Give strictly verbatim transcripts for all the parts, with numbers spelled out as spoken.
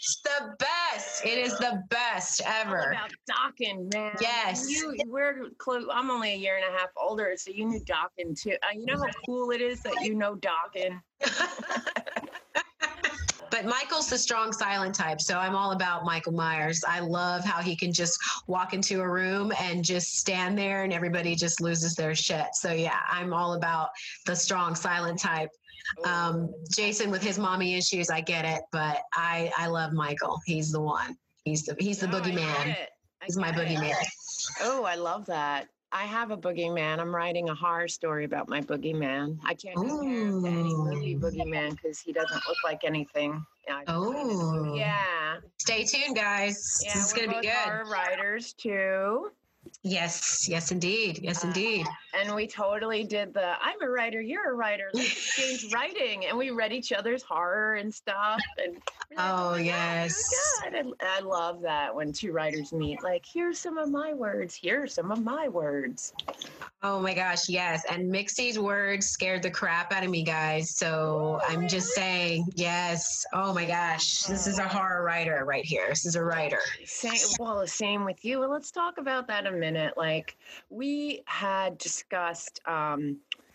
It's the best. It is the best ever. All about Dokken, man. Yes. You, we're close. I'm only a year and a half older, so you knew Dokken too. Uh, you know how cool it is that you know Dokken. But Michael's the strong silent type, so I'm all about Michael Myers. I love how he can just walk into a room and just stand there and everybody just loses their shit. So yeah, I'm all about the strong silent type. Um, Jason with his mommy issues, I get it, but I, I love Michael. He's the one. He's the he's the No, boogeyman. He's my boogeyman. Oh, I love that. I have a boogeyman. I'm writing a horror story about my boogeyman. I can't compare him to any movie boogeyman because he doesn't look like anything. Yeah, Oh. Yeah. Stay tuned, guys. Yeah, this is we're going to be both good. horror writers too. Yes. Yes, indeed. Yes, Uh, indeed. And we totally did the, I'm a writer, you're a writer, let's exchange writing. And we read each other's horror and stuff. And we're like, Oh, my God, yes. oh my God. I, I love that when two writers meet. Like, here's some of my words. Here's some of my words. Oh my gosh, yes. And Mixie's words scared the crap out of me, guys. So I'm just saying, yes. Oh my gosh, this is a horror writer right here. This is a writer. Same, well, the same with you. Well, let's talk about that a minute. Like, we had discussed um,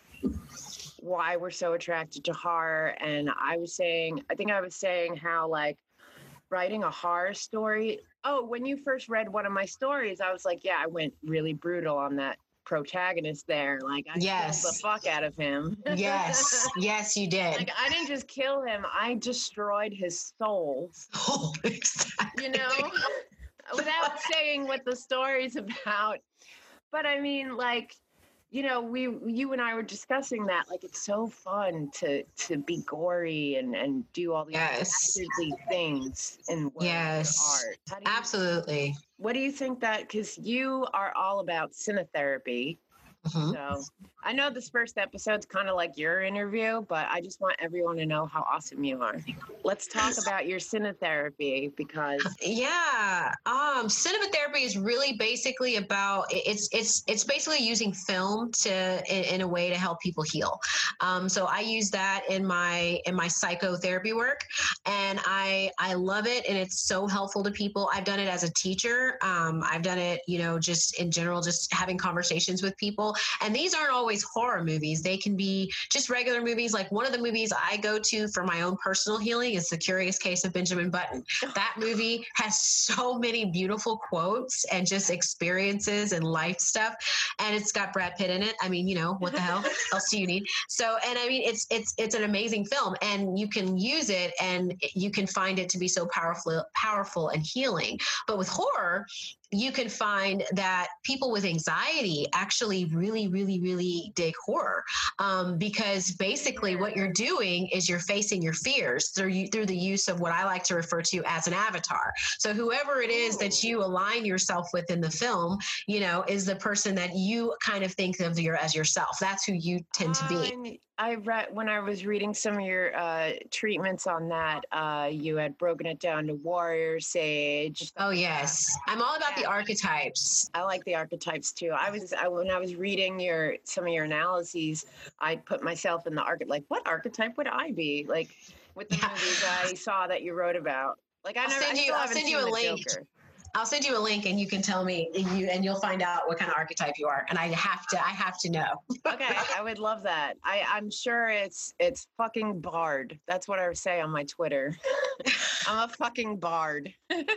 why we're so attracted to horror. And I was saying, I think I was saying how, like, writing a horror story. Oh, when you first read one of my stories, I was like, yeah, I went really brutal on that protagonist there. Like, I Yes. killed the fuck out of him. Yes, yes, you did. Like, I didn't just kill him, I destroyed his soul. Oh, exactly. You know, without saying what the story's about. But I mean, like, you know, we, you and I were discussing that. Like, it's so fun to to be gory and and do all these Yes. dastardly things in words Yes. or art. How do you, Absolutely. What do you think that? Because you are all about cinetherapy. Mhm. So I know this first episode's kind of like your interview, but I just want everyone to know how awesome you are. Let's talk about your cinetherapy because Yeah, um, cinema therapy is really basically about it's it's it's basically using film to in, in a way to help people heal. Um, so I use that in my in my psychotherapy work, and I I love it, and it's so helpful to people. I've done it as a teacher. Um, I've done it, you know, just in general, just having conversations with people. And these aren't always horror movies. They can be just regular movies. Like one of the movies I go to for my own personal healing is The Curious Case of Benjamin Button. That movie has so many beautiful quotes and just experiences and life stuff. And it's got Brad Pitt in it. I mean, you know, what the hell else do you need? So, and I mean, it's, it's, it's an amazing film, and you can use it and you can find it to be so powerful, powerful and healing. But with horror, you can find that people with anxiety actually really, really, really dig horror, um, because basically what you're doing is you're facing your fears through through the use of what I like to refer to as an avatar. So whoever it is that you align yourself with in the film, you know, is the person that you kind of think of your as yourself. That's who you tend to be. Um, I read when I was reading some of your uh, treatments on that. Uh, you had broken it down to warrior, sage. Oh yes, I'm all about the archetypes. I like the archetypes too. I was I, when I was reading your some of your analyses, I put myself in the archetype. Like, what archetype would I be? Like with the Yeah. movies I saw that you wrote about. Like I I'll never. send I you- still I'll haven't send you seen a The link. Joker. I'll send you a link and you can tell me and you and you'll find out what kind of archetype you are. And I have to I have to know. Okay, I would love that. I, I'm sure it's it's fucking bard. That's what I would say on my Twitter. I'm a fucking bard.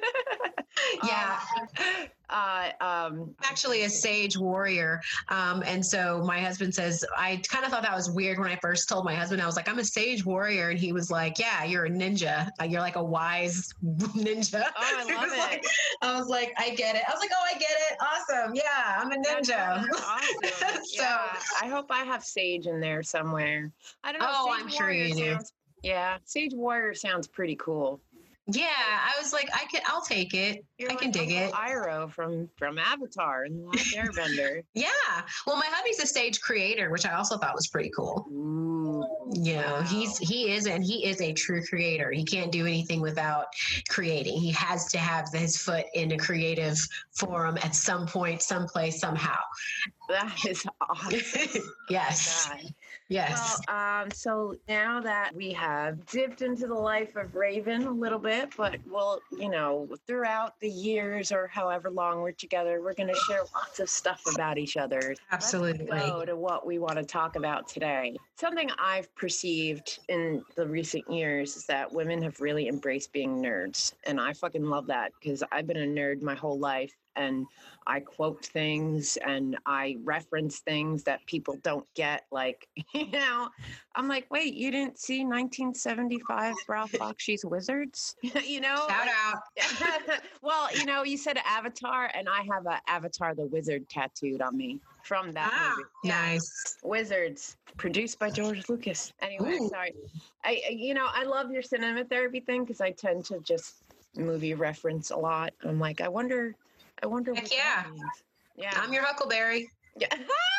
Yeah. Um, uh, um, Actually a sage warrior. Um, and so my husband says, I kind of thought that was weird when I first told my husband, I was like, I'm a sage warrior. And he was like, yeah, you're a ninja. Uh, You're like a wise ninja. Oh, I He love was it. like- I was like, I get it. I was like, oh, I get it. Awesome. Yeah, I'm a ninja. That's awesome. So- Yeah, I hope I have sage in there somewhere. I don't know. Oh, Sage I'm sure warrior you do. sounds, yeah, sage warrior sounds pretty cool. Yeah, I was like, I can, I'll take it. You're I like can dig it. Uncle Iroh from from Avatar and the Last Airbender. Yeah. Well, my hubby's a stage creator, which I also thought was pretty cool. Ooh, You know, wow. he's he is and he is a true creator. He can't do anything without creating. He has to have his foot in a creative forum at some point, someplace, somehow. That is awesome. Yes. God. Yes. Well, um, so now that we have dipped into the life of Raven a little bit, but we'll, you know, throughout the years or however long we're together, we're going to share lots of stuff about each other. Absolutely. Let's go to what we want to talk about today. Something I've perceived in the recent years is that women have really embraced being nerds. And I fucking love that because I've been a nerd my whole life. And I quote things and I reference things that people don't get. Like, you know, I'm like, wait, you didn't see nineteen seventy-five Ralph Bakshi's Wizards? You know? Shout like, out. Well, you know, you said Avatar, and I have a Avatar the Wizard tattooed on me from that Ah, movie. nice. Wizards, produced by George Lucas. Anyway, Ooh. sorry. I, you know, I love your cinema therapy thing because I tend to just movie reference a lot. I'm like, I wonder... I wonder Heck what yeah. that means. Yeah. I'm your Huckleberry. Yeah.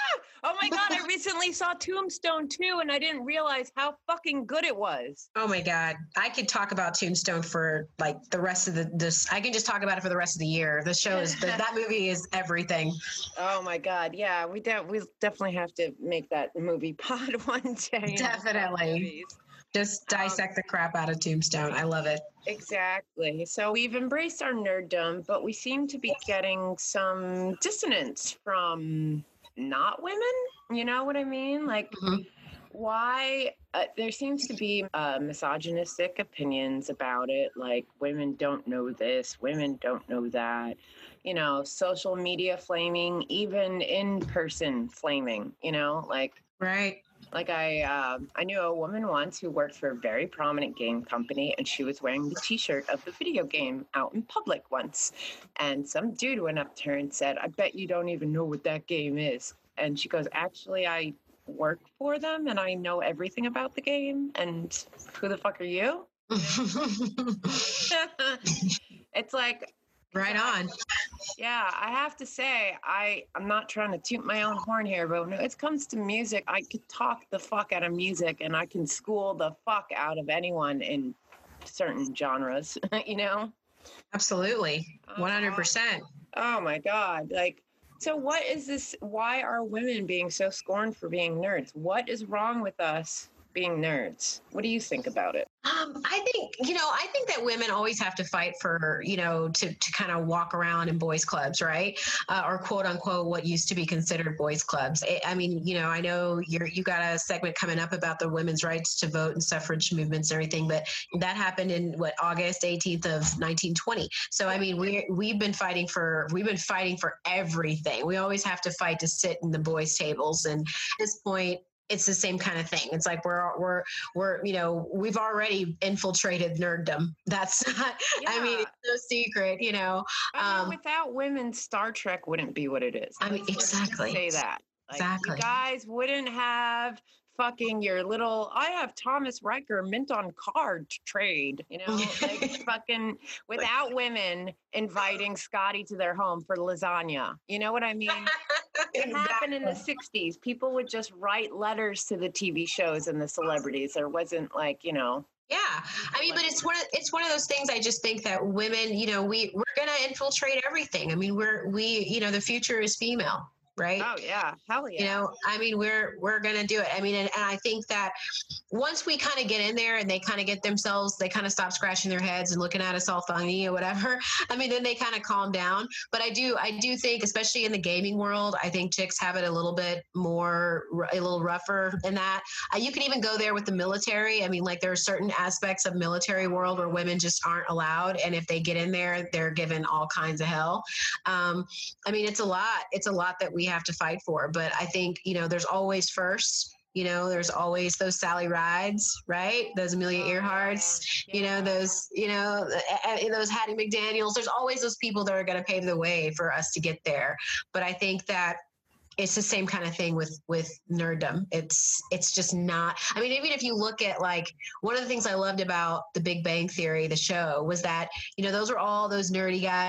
Oh my God, I recently saw Tombstone too, and I didn't realize how fucking good it was. Oh my God. I could talk about Tombstone for like the rest of the, this, I can just talk about it for the rest of the year. The show is, the, that movie is everything. Oh my God. Yeah, we, de- we definitely have to make that movie pod one day. Definitely. Just dissect um, the crap out of Tombstone. I love it. Exactly. So we've embraced our nerddom, but we seem to be getting some dissonance from not women. You know what I mean? Like, mm-hmm. why? Uh, there seems to be uh, misogynistic opinions about it. Like, women don't know this, women don't know that. You know, social media flaming, even in-person flaming, you know, like. Right. Like I, uh, I knew a woman once who worked for a very prominent game company, and she was wearing the T-shirt of the video game out in public once. And some dude went up to her and said, "I bet you don't even know what that game is." And she goes, "Actually, I work for them, and I know everything about the game. And who the fuck are you?" It's like. Right on. Yeah, I have to say, I, I'm not trying to toot my own horn here, but when it comes to music, I could talk the fuck out of music and I can school the fuck out of anyone in certain genres, you know? Absolutely. one hundred percent. Oh, oh my God. Like, so what is this? Why are women being so scorned for being nerds? What is wrong with us being nerds? What do you think about it? Um, I think, you know, I think that women always have to fight for, you know, to, to kind of walk around in boys clubs, right? Uh, or quote unquote, what used to be considered boys clubs. It, I mean, you know, I know you're, you got a segment coming up about the women's rights to vote and suffrage movements and everything, but that happened in what, August eighteenth of nineteen twenty. So, I mean, we, we've been fighting for, we've been fighting for everything. We always have to fight to sit in the boys' tables. And at this point, it's the same kind of thing. It's like we're we're we're you know we've already infiltrated nerddom. That's not. Yeah. I mean, it's no secret. You know, I mean, um, without women, Star Trek wouldn't be what it is. I mean, Let's exactly. Say that. Like, exactly. You guys wouldn't have fucking your little. I have Thomas Riker mint on card trade. You know, like fucking without women inviting Scotty to their home for lasagna. You know what I mean? It exactly. happened in the sixties. People would just write letters to the T V shows and the celebrities. There wasn't like, you know. Yeah. I mean, but it's one of, it's one of those things. I just think that women, you know, we, we're going to infiltrate everything. I mean, we're, we, you know, the future is female. Right. Oh, yeah. Hell yeah. You know, I mean, we're we're going to do it. I mean, and, and I think that once we kind of get in there and they kind of get themselves, they kind of stop scratching their heads and looking at us all funny or whatever. I mean, then they kind of calm down. But I do I do think, especially in the gaming world, I think chicks have it a little bit more, a little rougher than that. Uh, you can even go there with the military. I mean, like there are certain aspects of military world where women just aren't allowed. And if they get in there, they're given all kinds of hell. Um, I mean, it's a lot. It's a lot that we have to fight for. But I think, you know, there's always first, you know, there's always those Sally Rides, right? Those Amelia Earharts, yeah. you know, those, you know, those Hattie McDaniels. There's always those people that are going to pave the way for us to get there. But I think that it's the same kind of thing with, with nerddom. It's, it's just not, I mean, even if you look at like, one of the things I loved about The Big Bang Theory, the show, was that, you know, those are all those nerdy guys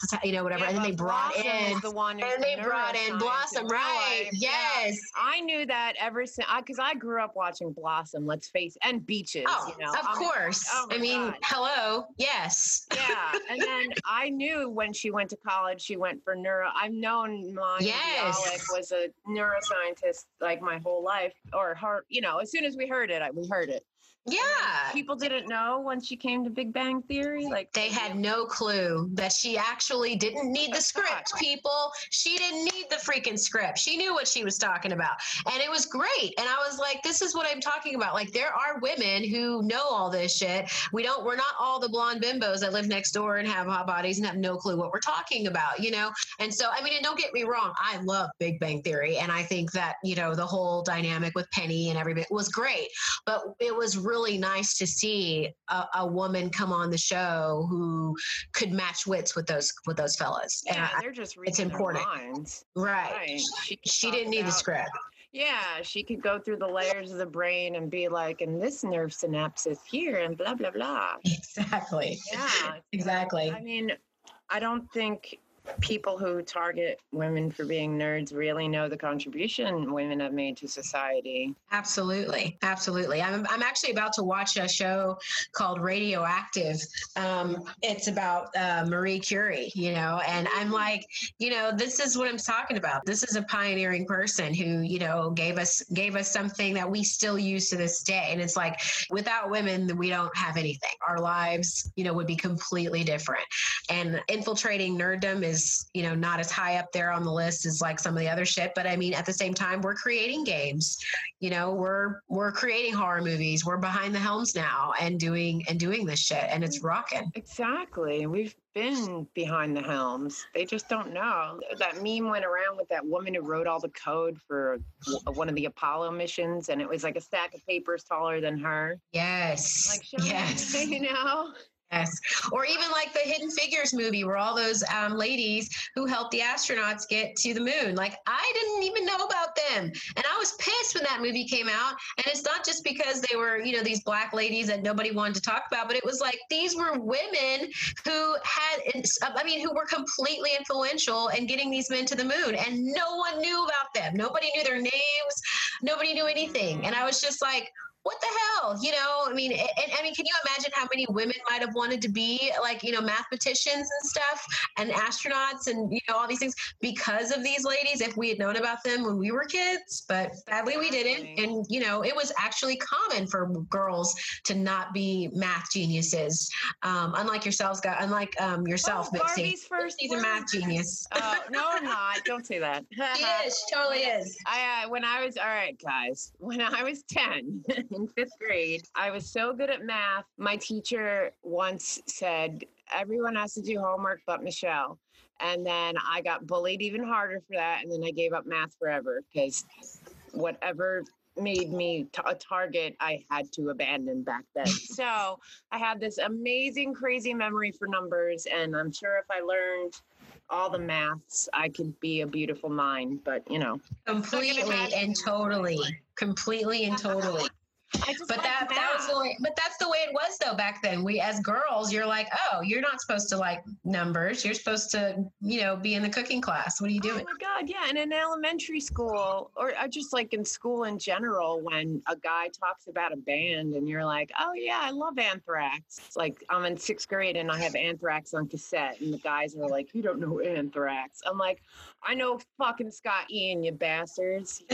you know, whatever. Yeah, and then they brought Blossom in, is the one and they brought in Blossom, right? Life. Yes. Yeah. I knew that ever since, because I, I grew up watching Blossom, let's face it, and Beaches, oh, you know. Of I'm, course. oh I mean, God. hello. Yes. Yeah. And then I knew when she went to college, she went for neuro. I've known Maya Yes. Bialik was a neuroscientist like my whole life, or her, you know, as soon as we heard it, I, we heard it. Yeah. People didn't know when she came to Big Bang Theory. Like they had no clue that she actually didn't need the script, people. She didn't need the freaking script. She knew what she was talking about. And it was great. And I was like, this is what I'm talking about. Like, there are women who know all this shit. We don't, we're not all the blonde bimbos that live next door and have hot bodies and have no clue what we're talking about, you know? And so, I mean, and don't get me wrong, I love Big Bang Theory. And I think that, you know, the whole dynamic with Penny and everything was great. But it was really really nice to see a, a woman come on the show who could match wits with those with those fellas. Yeah, and they're just it's important, minds. right? right. She, she didn't need about, the script. Yeah, she could go through the layers of the brain and be like, and this nerve synapse is here, and blah blah blah. Exactly. Yeah, exactly. I mean, I don't think people who target women for being nerds really know the contribution women have made to society. Absolutely. Absolutely. I'm, I'm actually about to watch a show called Radioactive. Um, it's about uh, Marie Curie, you know, and I'm like, you know, this is what I'm talking about. This is a pioneering person who, you know, gave us gave us something that we still use to this day. And it's like, without women, we don't have anything. Our lives, you know, would be completely different. And infiltrating nerddom is is, you know, not as high up there on the list as like some of the other shit. But I mean, at the same time, we're creating games, you know, we're, we're creating horror movies. We're behind the helms now and doing, and doing this shit, and it's rocking. Exactly. We've been behind the helms. They just don't know. That meme went around with that woman who wrote all the code for one of the Apollo missions, and it was like a stack of papers taller than her. Yes. Like, yes. Me, you know? Yes. Or even like the Hidden Figures movie where all those um, ladies who helped the astronauts get to the moon. Like, I didn't even know about them. And I was pissed when that movie came out. And it's not just because they were, you know, these black ladies that nobody wanted to talk about, but it was like, these were women who had, I mean, who were completely influential in getting these men to the moon. And no one knew about them. Nobody knew their names. Nobody knew anything. And I was just like, what the hell? You know, I mean, and, I mean, can you imagine how many women might have wanted to be like, you know, mathematicians and stuff and astronauts and, you know, all these things because of these ladies if we had known about them when we were kids, but sadly we didn't. And, you know, it was actually common for girls to not be math geniuses. Um, unlike yourselves, guys, unlike um, yourself, oh, Mitzi. Barbie's first She's a math genius. uh, no, I'm not. Don't say that. She is. She totally is. I, uh, when I was, all right, guys, when I was ten, in fifth grade, I was so good at math. My teacher once said, everyone has to do homework but Michelle. And then I got bullied even harder for that. And then I gave up math forever because whatever made me t- a target, I had to abandon back then. So I had this amazing, crazy memory for numbers. And I'm sure if I learned all the maths, I could be a beautiful mind. But, you know. Completely and totally. Completely and totally. But like that, that was the way, but that's the way it was though back then. We as girls, you're like, oh, you're not supposed to like numbers. You're supposed to, you know, be in the cooking class. What are you doing? Oh my God, yeah. And in elementary school, or just like in school in general, when a guy talks about a band and you're like, oh yeah, I love Anthrax. It's like I'm in sixth grade and I have Anthrax on cassette, and the guys are like, you don't know Anthrax. I'm like, I know fucking Scott Ian, you bastards.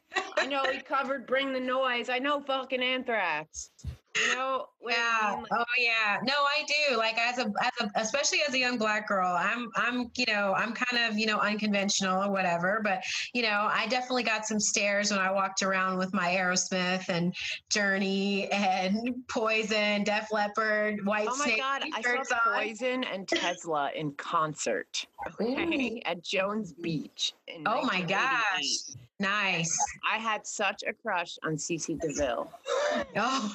I know he covered Bring the Noise. I know fucking Anthrax. You know? Yeah. When, oh yeah. No, I do. Like as a, as a, especially as a young black girl, I'm, I'm, you know, I'm kind of, you know, unconventional or whatever, but you know, I definitely got some stares when I walked around with my Aerosmith and Journey and Poison, Def Leppard, White oh my Snake. God, I saw on. Poison and Tesla in concert. Okay, at Jones Beach. In oh my gosh. Nice. I had such a crush on Cece DeVille. Oh.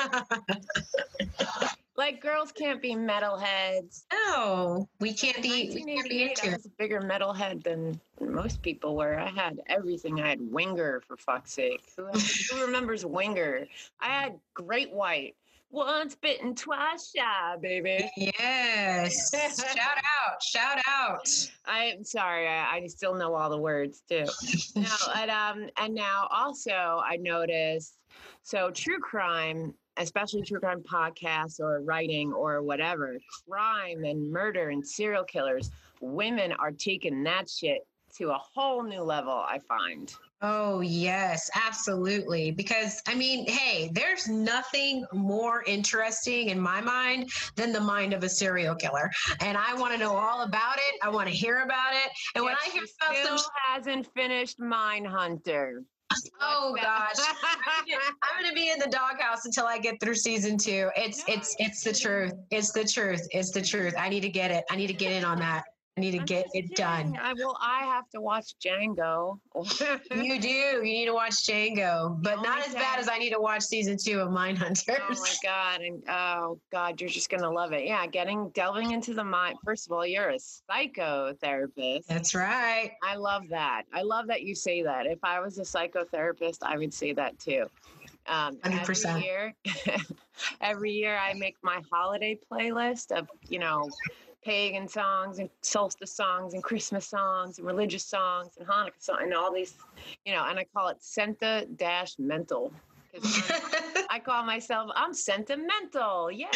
Like, girls can't be metalheads. No, we can't be. We can't be into I was a bigger metalhead than most people were. I had everything. I had Winger, for fuck's sake. Who, who remembers Winger? I had Great White. Once bitten, twice shy, baby. Yes. Shout out. Shout out. I'm sorry. I, I still know all the words too. No, and, um, and now also I noticed, so true crime, especially true crime podcasts or writing or whatever, crime and murder and serial killers, women are taking that shit to a whole new level, I find. Oh, yes, absolutely. Because, I mean, hey, there's nothing more interesting in my mind than the mind of a serial killer. And I want to know all about it. I want to hear about it. And when I hear about still some... hasn't finished Mindhunter. Oh gosh, I'm going to be in the doghouse until I get through season two. It's no, it's it's the truth. It's the truth. It's the truth. I need to get it. I need to get in on that. I need to I'm get it kidding. done. I, well, I have to watch Django. You do. You need to watch Django, but not as bad as I need to watch season two of Mindhunters. Oh my God. And oh God, you're just going to love it. Yeah. Getting, delving into the mind. First of all, you're a psychotherapist. That's right. I love that. I love that you say that. If I was a psychotherapist, I would say that too. Um, one hundred percent. Every year, every year I make my holiday playlist of, you know, pagan songs and solstice songs and Christmas songs and religious songs and Hanukkah songs and all these, you know, and I call it Senta dash mental. I call myself, I'm sentimental. Yay.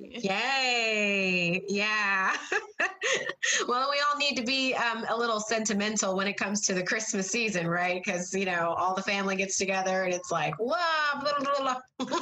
Yay. Yeah. Well, we all need to be um, a little sentimental when it comes to the Christmas season, right? Because, you know, all the family gets together and it's like, blah, blah, blah, blah.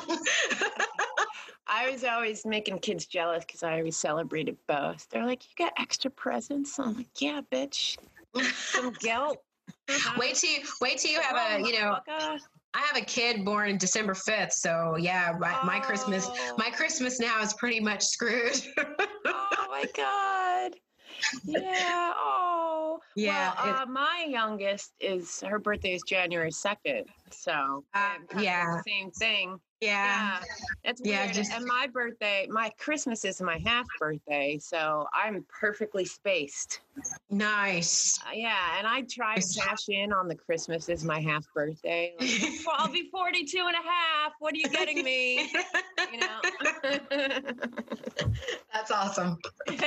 I was always making kids jealous because I always celebrated both. They're like, you got extra presents? I'm like, yeah, bitch. Some guilt. Wait till you, wait till you have a, you know, I have a kid born December fifth. So yeah, my, my oh. Christmas, my Christmas now is pretty much screwed. Oh my God. Yeah. Oh, yeah. Well, uh, my youngest is, her birthday is January second. So uh, yeah, the same thing. Yeah. Yeah. It's weird. Yeah, just... And my birthday, my Christmas is my half birthday. So I'm perfectly spaced. Nice. Uh, yeah. And I try to cash in on the Christmas is my half birthday. Like, well, I'll be forty-two and a half. What are you getting me? You know? That's awesome.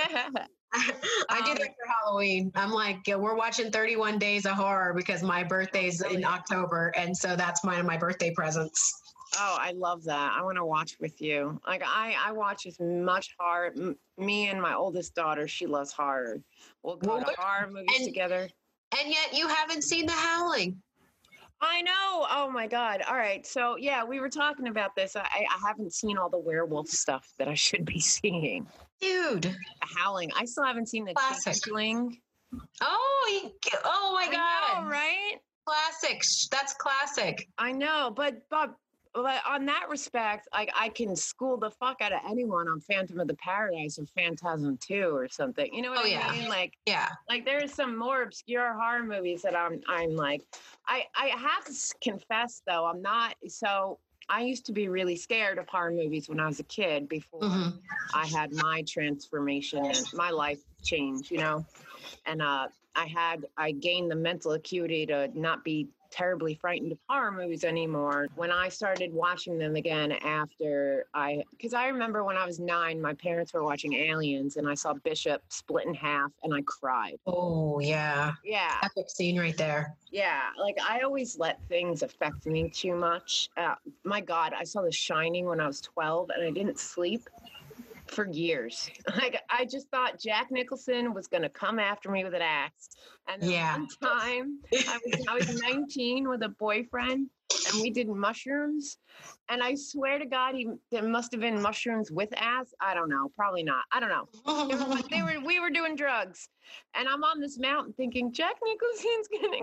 I do that for Halloween. I'm like, yeah, we're watching thirty-one Days of Horror because my birthday's in October. And so that's one of my birthday presents. Oh, I love that. I want to watch with you. Like I, I watch as much horror. M- me and my oldest daughter, she loves horror. We'll go well, to horror movies and, together. And yet you haven't seen The Howling. I know. Oh my God. All right. So yeah, we were talking about this. I, I haven't seen all the werewolf stuff that I should be seeing. Dude. The Howling. I still haven't seen the Changeling. Oh, you, oh my God. I know, right? Classic. That's classic. I know, but but. But on that respect, like I can school the fuck out of anyone on Phantom of the Paradise or Phantasm two or something. You know what oh, I yeah. mean? Like, yeah. Like there's some more obscure horror movies that I'm, I'm like, I, I have to confess though, I'm not. So I used to be really scared of horror movies when I was a kid before mm-hmm. I had my transformation and my life change, you know, and uh, I had, I gained the mental acuity to not be terribly frightened of horror movies anymore. When I started watching them again after I, because I remember when I was nine, my parents were watching Aliens and I saw Bishop split in half and I cried. Oh, yeah. Yeah. Epic scene right there. Yeah. Like I always let things affect me too much. Uh, my God, I saw The Shining when I was twelve and I didn't sleep for years. Like I just thought Jack Nicholson was going to come after me with an axe. And then yeah. one time I was, I was nineteen with a boyfriend and we did mushrooms. And I swear to God, he there must have been mushrooms with ass. I don't know. Probably not. I don't know. They were, they were, we were doing drugs. And I'm on this mountain thinking, Jack Nicholson's going to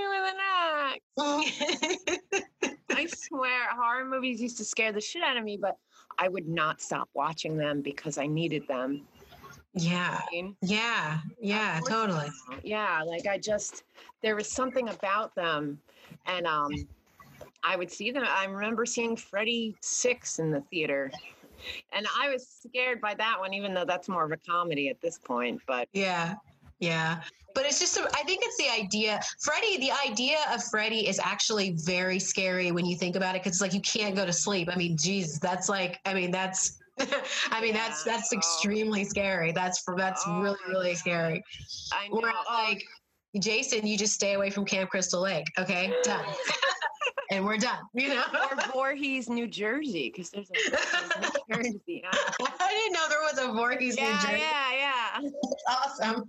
kill me with an axe. I swear horror movies used to scare the shit out of me, but I would not stop watching them because I needed them. Yeah. I mean, yeah. Yeah, totally. Yeah. Like I just, there was something about them. And um, I would see them. I remember seeing Freddy six in the theater. And I was scared by that one, even though that's more of a comedy at this point. But yeah. Yeah. But it's just, I think it's the idea, Freddy, the idea of Freddy is actually very scary when you think about it. Cause it's like, you can't go to sleep. I mean, Jesus, that's like, I mean, that's, I mean, yeah. that's, that's extremely oh. scary. That's for, that's oh really, really God. scary. I know. Whereas, like, Jason, you just stay away from Camp Crystal Lake. Okay. Done. And we're done, you know? Or Voorhees, New Jersey, because there's a Voorhees, New Jersey. I didn't know there was a Voorhees, yeah, New Jersey. Yeah, yeah, Awesome.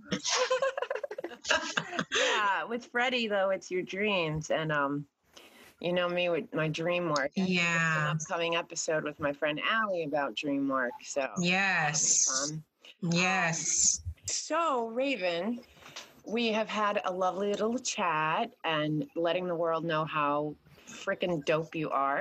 Yeah, with Freddy, though, it's your dreams. And, um, you know me with my dream work. Yeah. An upcoming episode with my friend Allie about dream work. So, yes. Yes. Um, so, Raven, we have had a lovely little chat and letting the world know how freaking dope you are.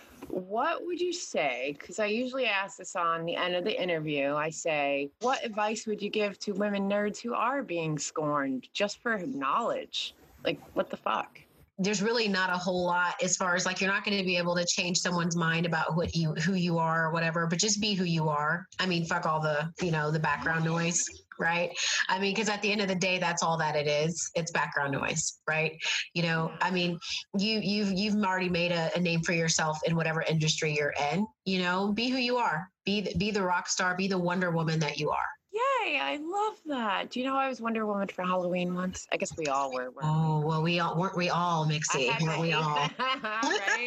What would you say, because I usually ask this on the end of the interview, I say, what advice would you give to women nerds who are being scorned just for knowledge? Like, what the fuck? There's really not a whole lot as far as like, you're not going to be able to change someone's mind about what you, who you are or whatever, but just be who you are. I mean, fuck all the, you know, the background noise. Right. I mean, because at the end of the day, that's all that it is. It's background noise. Right. You know, I mean, you, you've, you've already made a, a name for yourself in whatever industry you're in, you know, be who you are, be, the, be the rock star, be the Wonder Woman that you are. Yay. I love that. Do you know I was Wonder Woman for Halloween once? I guess we all were. Oh, well, we all, weren't we all, Mixie? Weren't we all? Right.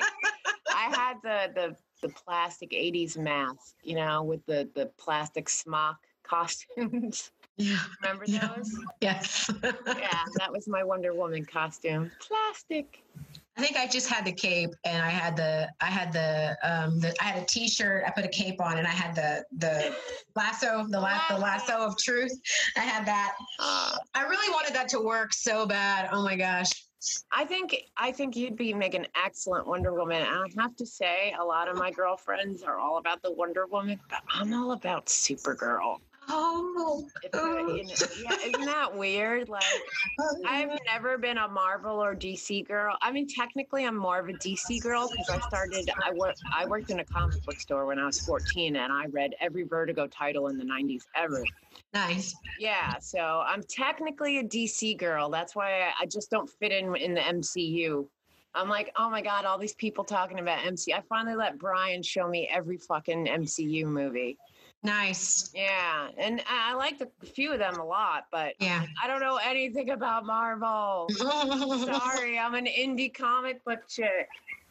I had the, the, the plastic eighties mask, you know, with the, the plastic smock costumes. Yeah. Remember those? Yes. Yeah, that was my Wonder Woman costume. Plastic. I think I just had the cape and I had the, I had the, um, the, I had a t-shirt, I put a cape on and I had the, the lasso, the, la- the lasso of truth. I had that. Uh, I really wanted that to work so bad. Oh my gosh. I think, I think you'd be making excellent Wonder Woman. And I have to say, a lot of my girlfriends are all about the Wonder Woman, but I'm all about Supergirl. Oh, oh. You know, yeah, isn't that weird? Like, I've never been a Marvel or D C girl. I mean, technically, I'm more of a D C girl because I started. I worked. I worked in a comic book store when I was fourteen, and I read every Vertigo title in the nineties ever. Nice. Yeah, so I'm technically a D C girl. That's why I, I just don't fit in in the M C U. I'm like, oh my God, all these people talking about M C U. I finally let Brian show me every fucking M C U movie. Nice. Yeah. And I like a few of them a lot, but yeah. I don't know anything about Marvel. Sorry, I'm an indie comic book chick.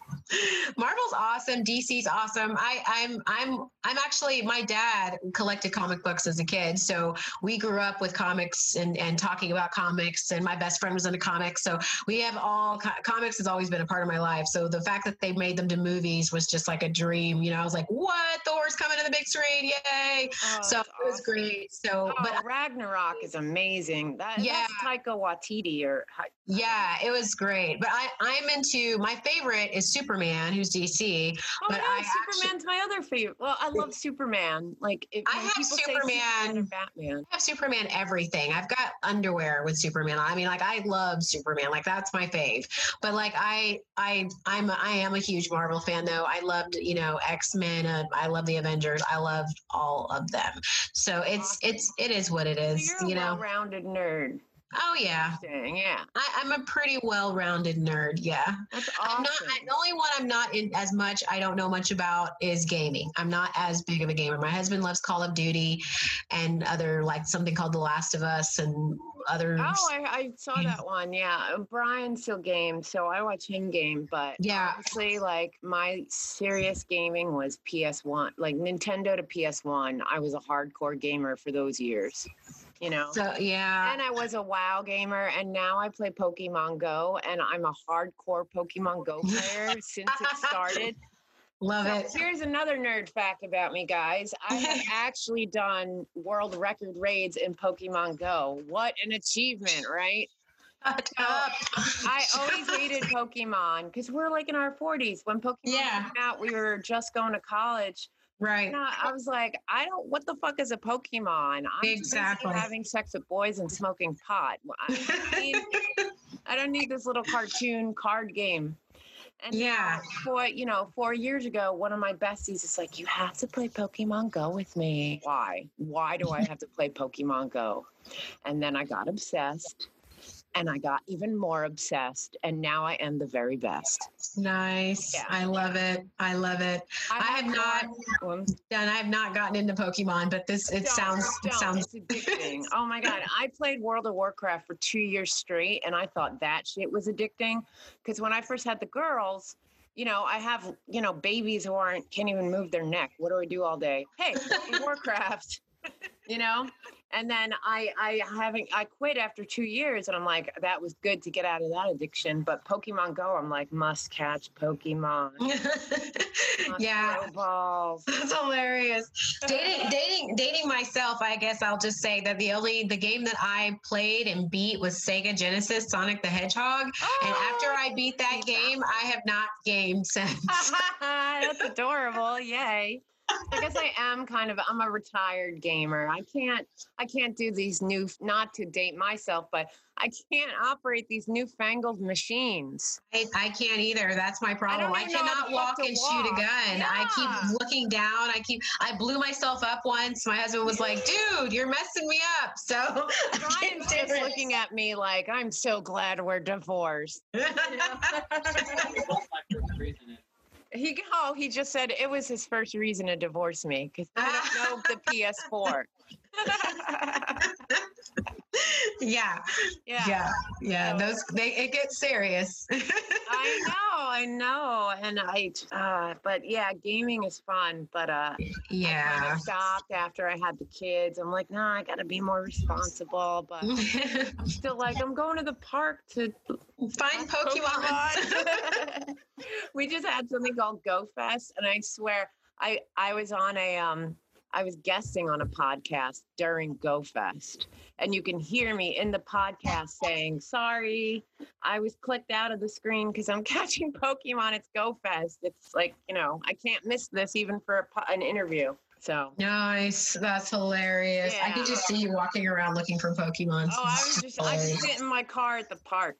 Marvel's awesome. D C's awesome. I, I'm, I'm, I'm actually, my dad collected comic books as a kid. So we grew up with comics and, and talking about comics, and my best friend was into comics. So we have all co- comics has always been a part of my life. So the fact that they made them to movies was just like a dream. You know, I was like, what? Thor's coming to the big screen. Yay. Oh, so it was awesome. Great. So, oh, but Ragnarok is amazing. That, yeah. That's Taika Waititi or yeah, it was great. But I, I'm into, my favorite is Superman, who's D C. Oh, but yeah, I Superman's actually, my other favorite. Well, I love Superman. Like, if I have Superman, Superman or Batman. I have Superman everything. I've got underwear with Superman. I mean, like, I love Superman. Like, that's my fave. But like, I, I, I'm, I am a huge Marvel fan, though. I loved, you know, X-Men. Uh, I love the Avengers. I loved all of them. So it's, awesome. it's, it is what it is. So you're you a know, well-rounded nerd. Oh yeah, yeah. I, I'm a pretty well-rounded nerd. Yeah, that's awesome. I'm not, I, the only one I'm not in as much. I don't know much about is gaming. I'm not as big of a gamer. My husband loves Call of Duty, and other like something called The Last of Us and other. Oh, I, I saw that one. Yeah, Brian still games, so I watch him game. But yeah, honestly, like my serious gaming was P S one, like Nintendo to P S one. I was a hardcore gamer for those years. You know, so yeah, and I was a WoW gamer, and now I play Pokemon Go, and I'm a hardcore Pokemon Go player since it started. Love so it. Here's another nerd fact about me, guys. I have actually done world record raids in Pokemon Go. What an achievement, right? So I always hated Pokemon because we're like in our forties. When Pokemon yeah. came out, we were just going to college. Right. You know, I was like, I don't, what the fuck is a Pokemon? I'm exactly. busy having sex with boys and smoking pot. I, I, mean, I don't need this little cartoon card game. And yeah, four, you know, four years ago, one of my besties is like, you have to play Pokemon Go with me. Why? Why do I have to play Pokemon Go? And then I got obsessed. And I got even more obsessed, and now I am the very best. Nice. Yeah. I love it. I love it. I, I have not done. I have not gotten into Pokemon, but this it don't, sounds don't. it sounds it's addicting. Oh my god! I played World of Warcraft for two years straight, and I thought that shit was addicting. Because when I first had the girls, you know, I have you know babies who aren't can't even move their neck. What do I do all day? Hey, Warcraft. You know. And then I, I haven't, I quit after two years and I'm like, that was good to get out of that addiction. But Pokemon Go, I'm like, must catch Pokemon. must yeah. throw balls. That's hilarious. dating, dating, dating myself, I guess I'll just say that the only, the game that I played and beat was Sega Genesis, Sonic the Hedgehog. Oh, and after I beat that game, I have not gamed since. That's adorable. Yay. I guess I am kind of, I'm a retired gamer. I can't, I can't do these new, not to date myself, but I can't operate these newfangled machines. I, I can't either. That's my problem. I, I cannot walk and walk. shoot a gun. Yeah. I keep looking down. I keep, I blew myself up once. My husband was like, dude, you're messing me up. So Ryan's just looking at me like, I'm so glad we're divorced. He oh he just said it was his first reason to divorce me because he don't know the P S four. yeah. yeah, yeah, yeah. So, those they it gets serious. I know, I know, and I. Uh, but yeah, gaming is fun. But uh, yeah, I kind of stopped after I had the kids. I'm like, no, nah, I got to be more responsible. But I'm still like, I'm going to the park to find Pokemon. Pokemon. We just had something called Go Fest, and I swear, I I was on a um. I was guesting on a podcast during Go Fest, and you can hear me in the podcast saying, sorry, I was clicked out of the screen because I'm catching Pokemon. It's Go Fest. It's like, you know, I can't miss this even for a, an interview. So nice. That's hilarious. Yeah. I can just see you walking around looking for Pokemon. Oh, I was just, I sit in my car at the park.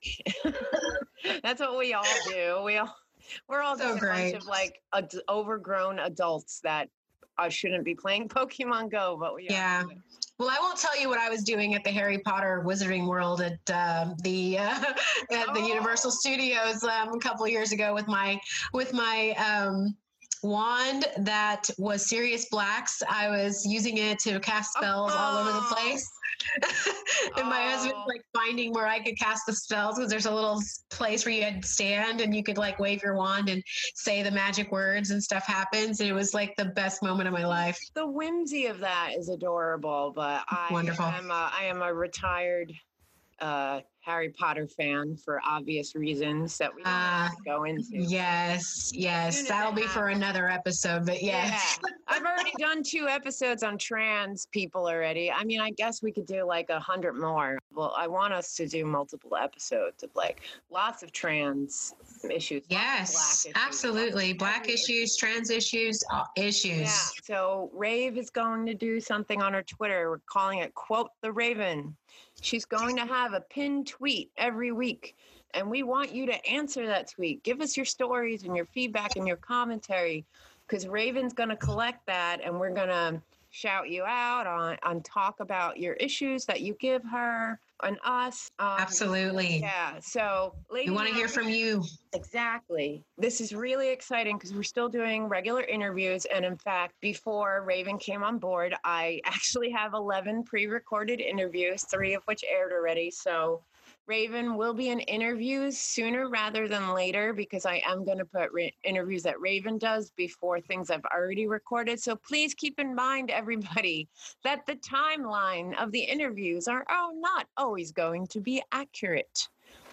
That's what we all do. We all, we're all so just a great. bunch of like ad- overgrown adults that I shouldn't be playing Pokemon Go, but we yeah. are. Well, I won't tell you what I was doing at the Harry Potter Wizarding World at uh, the uh, at the oh. Universal Studios um, a couple of years ago with my with my um, wand that was Sirius Black's. I was using it to cast spells oh. all over the place. and my oh. husband's like finding where I could cast the spells because there's a little place where you had to stand and you could like wave your wand and say the magic words and stuff happens. And it was like the best moment of my life. The whimsy of that is adorable, but I Wonderful. am a, I am a retired uh, Harry Potter fan for obvious reasons that we don't uh, have to go into. Yes, yes. That'll be happens. for another episode, but yes. Yeah. I've already done two episodes on trans people already. I mean, I guess we could do like a hundred more. Well, I want us to do multiple episodes of like lots of trans issues. Yes, black issues, absolutely. Black issues, trans issues, uh, issues. Yeah. So Rave is going to do something on her Twitter. We're calling it Quote the Raven. She's going to have a pinned tweet every week, and we want you to answer that tweet. Give us your stories and your feedback and your commentary, because Raven's going to collect that, and we're going to shout you out on, on talk about your issues that you give her and us. Um, Absolutely. Yeah. So we want to hear from you. Exactly. This is really exciting because we're still doing regular interviews. And in fact, before Raven came on board, I actually have eleven pre-recorded interviews, three of which aired already. So Raven will be in interviews sooner rather than later because I am going to put re- interviews that Raven does before things I've already recorded. So please keep in mind, everybody, that the timeline of the interviews are oh, not always going to be accurate.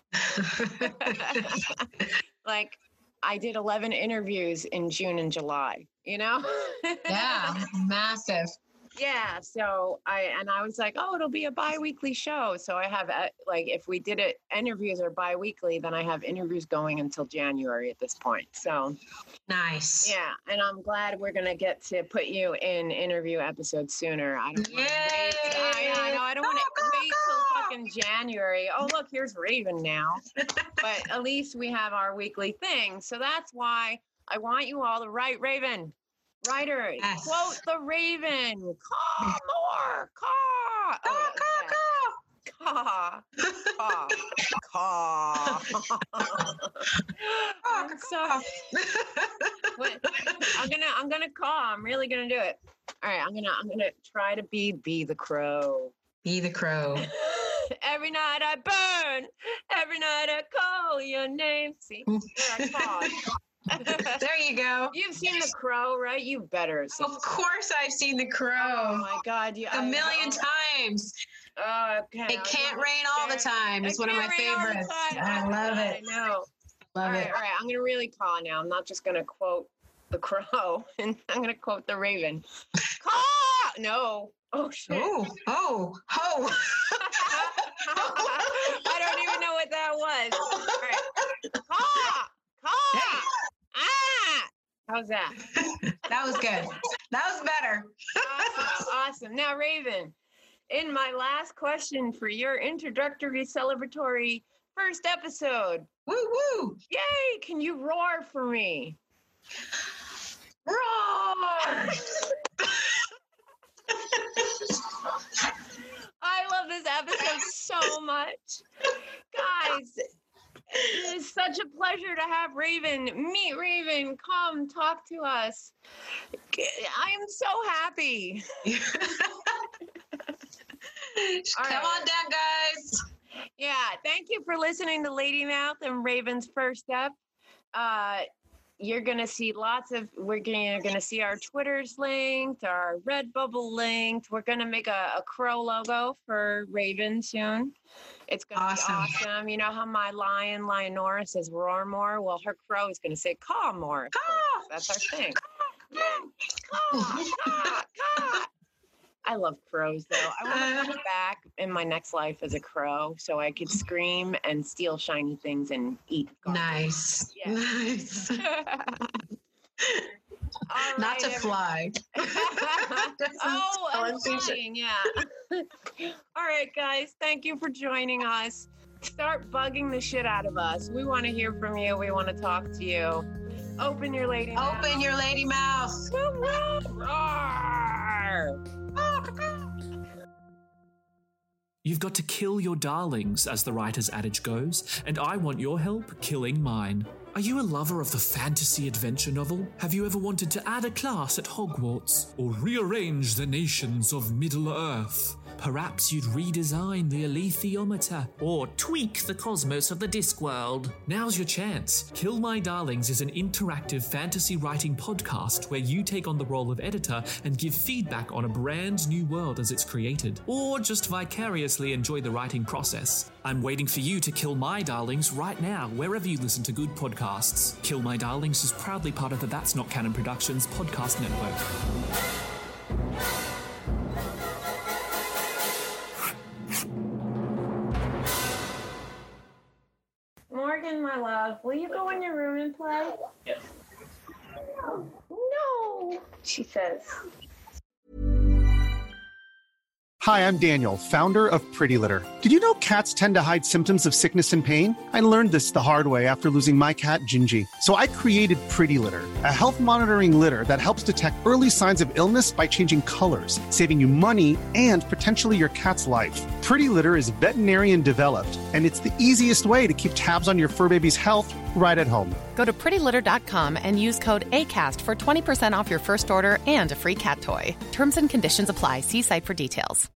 Like I did eleven interviews in June and July, you know? Yeah, massive. Yeah, so I and I was like, oh, it'll be a bi-weekly show. So I have uh, like if we did it interviews are bi-weekly, then I have interviews going until January at this point. So nice. Yeah, and I'm glad we're gonna get to put you in interview episodes sooner. I don't want to wait. I, I know I don't want to wait till back in January. Oh, look, here's Raven now. But at least we have our weekly thing. So that's why I want you all to write Raven. Writer, yes. Quote the Raven. Caw more. Caw. Caw, caw, caw. Caw. Caw. Caw. So, I'm gonna I'm gonna caw. I'm really gonna do it. All right, I'm gonna I'm gonna try to be be the crow. Be the crow. Every night I burn. Every night I call your name. See, there I cawed. There you go. You've seen The Crow, right? You better have seen Of course I've seen The Crow. Oh my God. You, a I, million I, times. Oh, okay. It Can't Rain All the Time. It's one of my favorites. I love it. I know. Love all right, it. All right. I'm going to really call now. I'm not just going to quote The Crow. And I'm going to quote the Raven. Caw! No. Oh, shit. Oh, oh, oh. I don't even know what that was. All right. Caw! Caw! Hey. Ah! How's that? That was good. That was better. Awesome. Awesome. Now, Raven, in my last question for your introductory celebratory first episode. Woo woo! Yay! Can you roar for me? Roar! I love this episode so much. Guys, it is such a pleasure to have Raven. Meet Raven. Come talk to us. I am so happy. Come right. on down, guys. Yeah, thank you for listening to Lady Mouth and Raven's First Step. Uh, you're going to see lots of, we're going to see our Twitters linked, our Redbubble linked. We're going to make a, a crow logo for Raven soon. It's going to awesome. be awesome. You know how my lion, Lionora, says roar more? Well, her crow is going to say caw more. Caw! That's our thing. Caw, caw, caw, caw. I love crows, though. I want to come back in my next life as a crow so I could scream and steal shiny things and eat garbage. Nice. Yeah. Nice. All Not right, to fly. Oh, I'm flying, yeah. All right, guys. Thank you for joining us. Start bugging the shit out of us. We want to hear from you. We want to talk to you. Open your lady mouth. Open your lady mouth. Roar. You've got to kill your darlings, as the writer's adage goes, and I want your help killing mine. Are you a lover of the fantasy adventure novel? Have you ever wanted to add a class at Hogwarts? Or rearrange the nations of Middle-earth? Perhaps you'd redesign the alethiometer, or tweak the cosmos of the Discworld. Now's your chance. Kill My Darlings is an interactive fantasy writing podcast where you take on the role of editor and give feedback on a brand new world as it's created, or just vicariously enjoy the writing process. I'm waiting for you to kill My Darlings right now, wherever you listen to good podcasts. Kill My Darlings is proudly part of the That's Not Canon Productions podcast network. Morgan, my love, will you go in your room and play? Yes. No, she says. Hi, I'm Daniel, founder of Pretty Litter. Did you know cats tend to hide symptoms of sickness and pain? I learned this the hard way after losing my cat, Gingy. So I created Pretty Litter, a health monitoring litter that helps detect early signs of illness by changing colors, saving you money and potentially your cat's life. Pretty Litter is veterinarian developed, and it's the easiest way to keep tabs on your fur baby's health right at home. Go to pretty litter dot com and use code ACAST for twenty percent off your first order and a free cat toy. Terms and conditions apply. See site for details.